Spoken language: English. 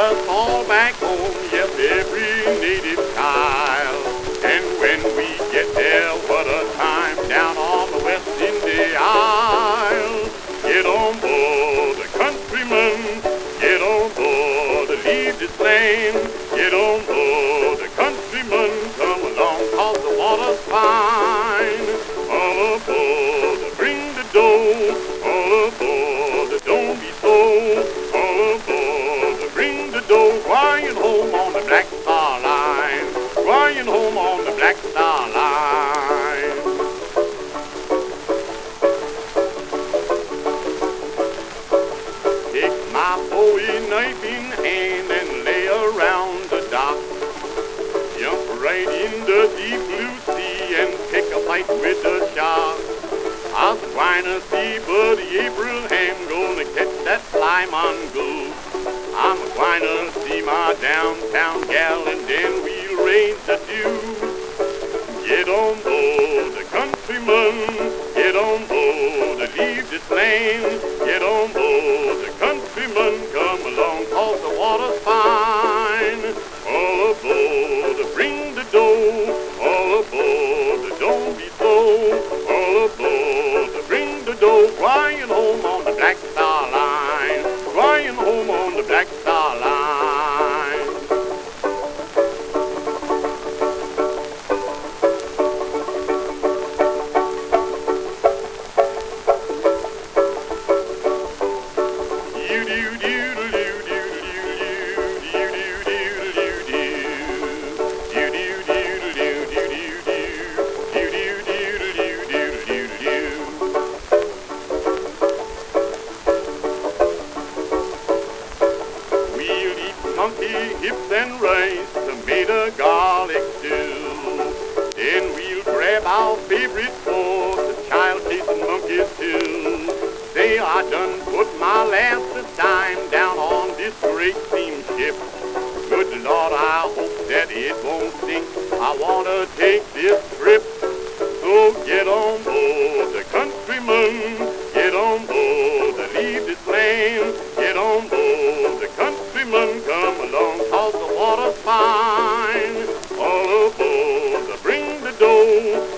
us all back home, yes, every native child. And when we get there, what a time down on the West Indian Isle. Get on board the countryman, get on board, leave this land. Get on board the countryman, come along, cause the water's fine. All aboard, bring the dough, all aboard, don't be slow. All aboard, bring the dough, flying home on the Black Star Line, flying home on the Black Star Line. Take my Bowie knife in hand and lay around the dock. Jump right in the deep blue sea and pick a fight with the shark. I was trying to see Buddy Abraham gonna catch that fly mongoose. I'm trying to see my downtown gal and then we'll raise the deuce. Get on board the countryman, get on board, leave this land. Get on board the countryman, come along, cause the water's fine. All aboard, bring the dough, all aboard, don't be slow. All aboard, bring the dough, flying home on the Black Star Line, flying home on the Black Star Line. Monkey hips and rice, tomato garlic stew. Then we'll grab our favorite sport, the child-chasing monkeys too. Say I done put my last dime down on this great steamship. Good Lord, I hope that it won't sink. I wanna take this trip. So get on board the countryman, get on board, leave this land. Get on board the countryman, come along, cause the water's fine. All aboard, bring the dough,